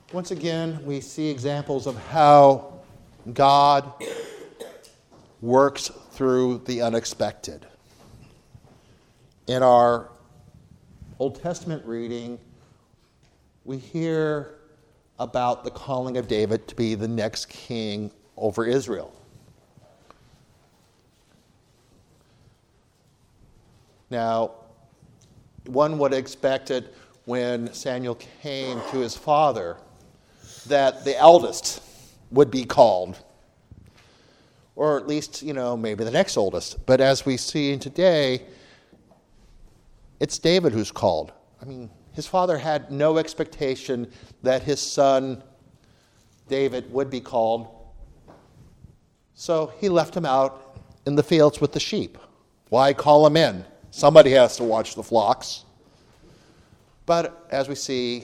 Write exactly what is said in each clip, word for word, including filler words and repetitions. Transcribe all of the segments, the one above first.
Once again, we see examples of how God works through the unexpected. In our Old Testament reading, we hear about the calling of David to be the next king over Israel. Now, one would expect it when Samuel came to his father that the eldest would be called, or at least, you know, maybe the next oldest. But as we see today, it's David who's called. I mean, his father had no expectation that his son David would be called, so he left him out in the fields with the sheep. Why call him in? Somebody has to watch the flocks. But as we see,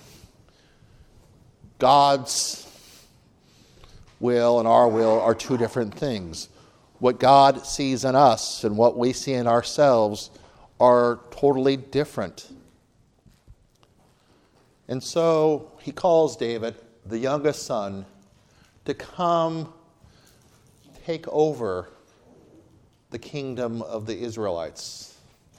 God's will and our will are two different things. What God sees in us and what we see in ourselves are totally different. And so he calls David, the youngest son, to come take over the kingdom of the Israelites.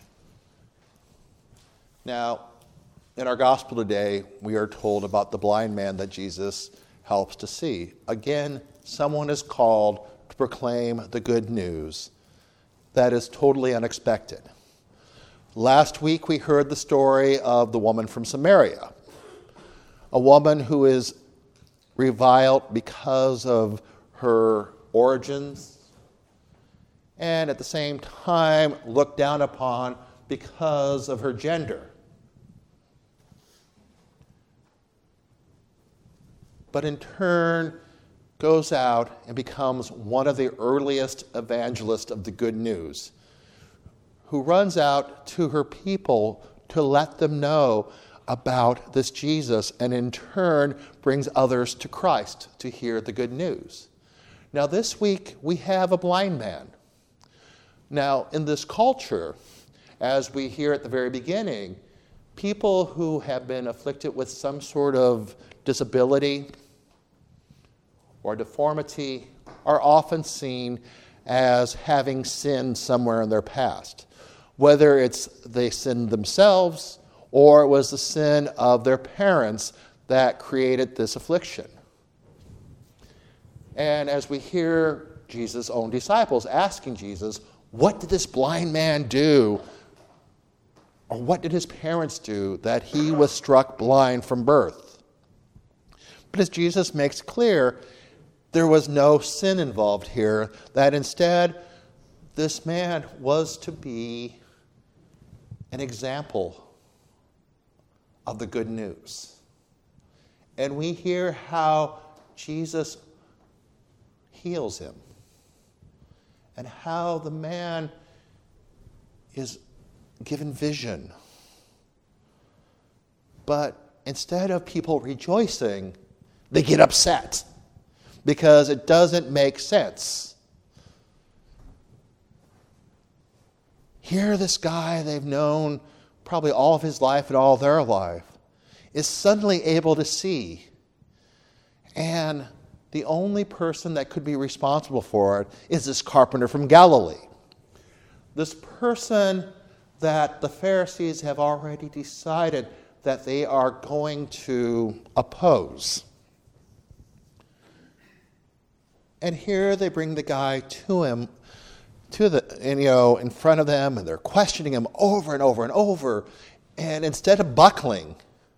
Now, in our gospel today, we are told about the blind man that Jesus helps to see. Again, someone is called to proclaim the good news. That is totally unexpected. Last week, we heard the story of the woman from Samaria, a woman who is reviled because of her origins, and at the same time looked down upon because of her gender. But in turn goes out and becomes one of the earliest evangelists of the good news, who runs out to her people to let them know about this Jesus, and in turn brings others to Christ to hear the good news. Now this week we have a blind man. Now in this culture, as we hear at the very beginning, people who have been afflicted with some sort of disability or deformity are often seen as having sinned somewhere in their past, whether it's they sinned themselves or it was the sin of their parents that created this affliction. And as we hear Jesus' own disciples asking Jesus, what did this blind man do, or what did his parents do that he was struck blind from birth? But as Jesus makes clear, there was no sin involved here, that instead this man was to be an example of the good news. And we hear how Jesus heals him, and how the man is given vision. But instead of people rejoicing, they get upset because it doesn't make sense. Here, this guy they've known probably all of his life and all of their life is suddenly able to see. And the only person that could be responsible for it is this carpenter from Galilee. This person that the Pharisees have already decided that they are going to oppose. And here they bring the guy to him, to the, and, you know, in front of them, and they're questioning him over and over and over. And instead of buckling,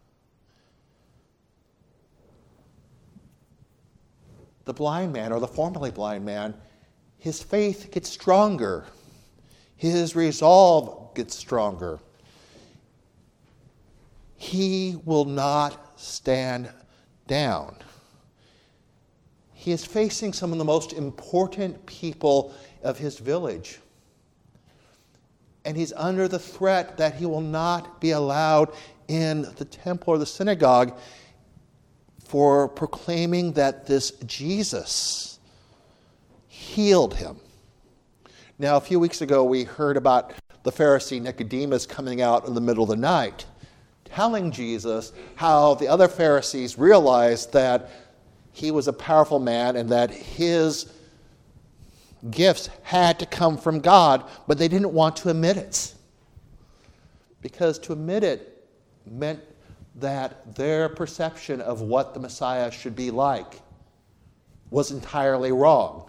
the blind man, or the formerly blind man, his faith gets stronger. His resolve gets stronger. He will not stand down. He is facing some of the most important people of his village. And he's under the threat that he will not be allowed in the temple or the synagogue for proclaiming that this Jesus healed him. Now, a few weeks ago, we heard about the Pharisee Nicodemus coming out in the middle of the night telling Jesus how the other Pharisees realized that he was a powerful man and that his gifts had to come from God, but they didn't want to admit it. Because to admit it meant that their perception of what the Messiah should be like was entirely wrong.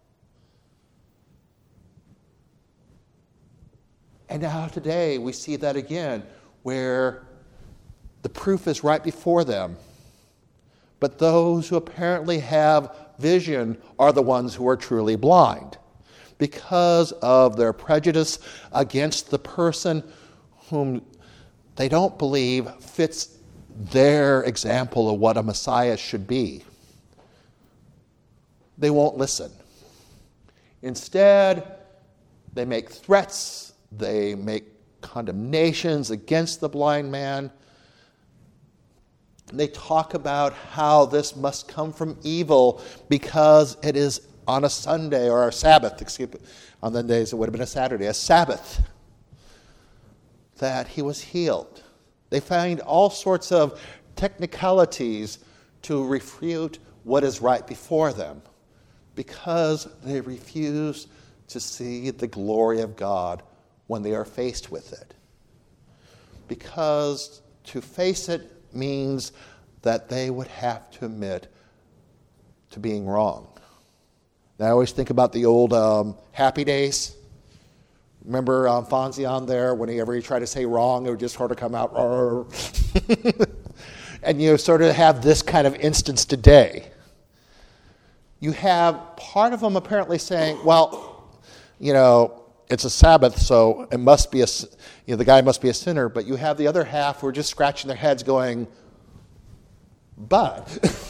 And now today we see that again, where the proof is right before them. But those who apparently have vision are the ones who are truly blind because of their prejudice against the person whom they don't believe fits their example of what a Messiah should be. They won't listen. Instead, they make threats, they make condemnations against the blind man. They talk about how this must come from evil because it is on a Sunday or a Sabbath, excuse me, on the days it would have been a Saturday, a Sabbath, that he was healed. They find all sorts of technicalities to refute what is right before them because they refuse to see the glory of God when they are faced with it. Because to face it means that they would have to admit to being wrong. Now, I always think about the old um, Happy Days. Remember um, Fonzie on there? Whenever he tried to say wrong, it would just sort of come out. And you sort of have this kind of instance today. You have part of them apparently saying, well, you know, it's a Sabbath, so it must be a, you know, the guy must be a sinner. But you have the other half who are just scratching their heads going, but,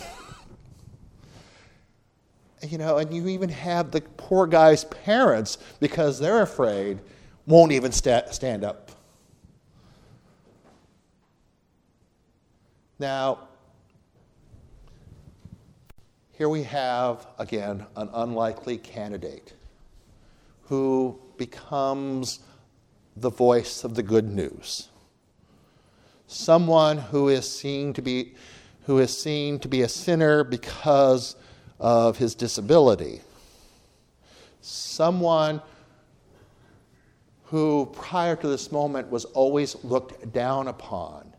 you know, and you even have the poor guy's parents, because they're afraid, won't even sta- stand up. Now, here we have, again, an unlikely candidate who becomes the voice of the good news. Someone who is seen to be who is seen to be a sinner because of his disability. Someone who prior to this moment was always looked down upon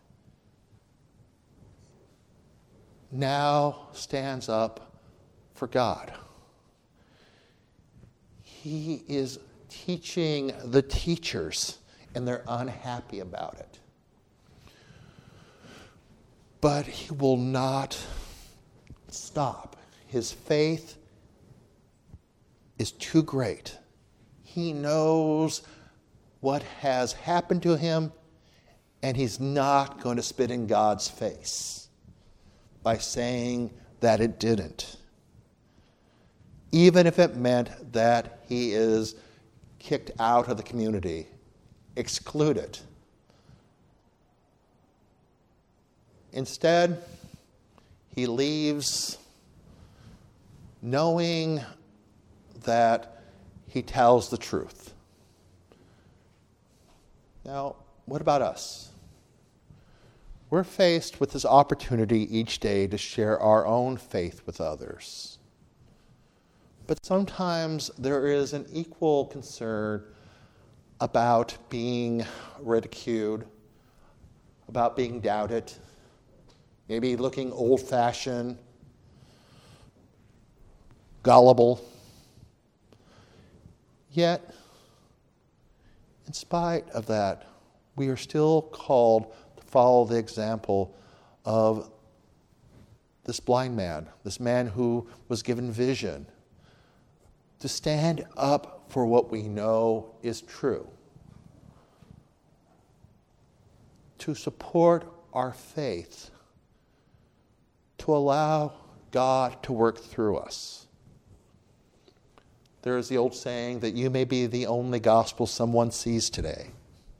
now stands up for God. He is teaching the teachers, and they're unhappy about it. But he will not stop. His faith is too great. He knows what has happened to him, and he's not going to spit in God's face by saying that it didn't. Even if it meant that he is kicked out of the community, excluded. Instead, he leaves knowing that he tells the truth. Now, what about us? We're faced with this opportunity each day to share our own faith with others. But sometimes there is an equal concern about being ridiculed, about being doubted, maybe looking old-fashioned, gullible. Yet, in spite of that, we are still called to follow the example of this blind man, this man who was given vision, to stand up for what we know is true, to support our faith, to allow God to work through us. There is the old saying that you may be the only gospel someone sees today.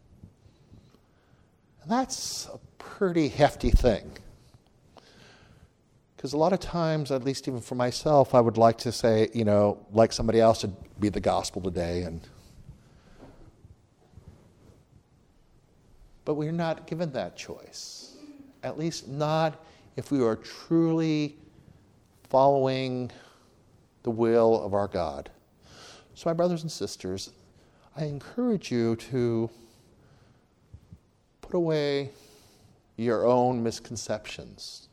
And that's a pretty hefty thing. Because a lot of times, at least even for myself, I would like to say, you know, like somebody else to be the gospel today. And But we're not given that choice, at least not if we are truly following the will of our God. So my brothers and sisters, I encourage you to put away your own misconceptions,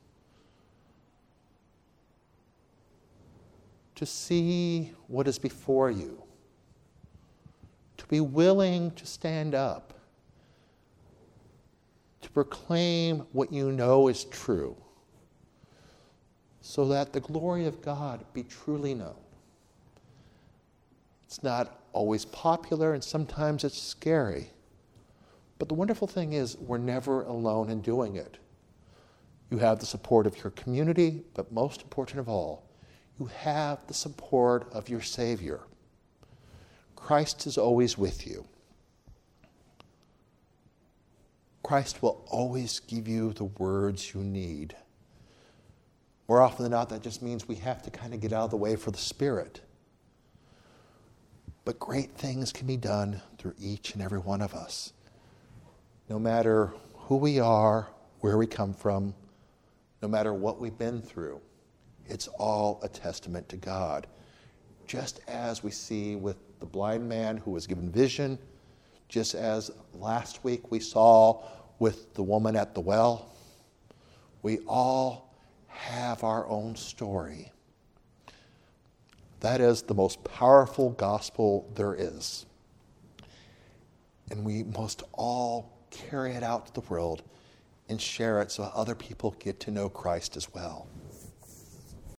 to see what is before you, to be willing to stand up, to proclaim what you know is true, so that the glory of God be truly known. It's not always popular, and sometimes it's scary. But the wonderful thing is, we're never alone in doing it. You have the support of your community, but most important of all, you have the support of your Savior. Christ is always with you. Christ will always give you the words you need. More often than not, that just means we have to kind of get out of the way for the Spirit. But great things can be done through each and every one of us. No matter who we are, where we come from, no matter what we've been through, it's all a testament to God. Just as we see with the blind man who was given vision, just as last week we saw with the woman at the well, we all have our own story. That is the most powerful gospel there is. And we must all carry it out to the world and share it so other people get to know Christ as well.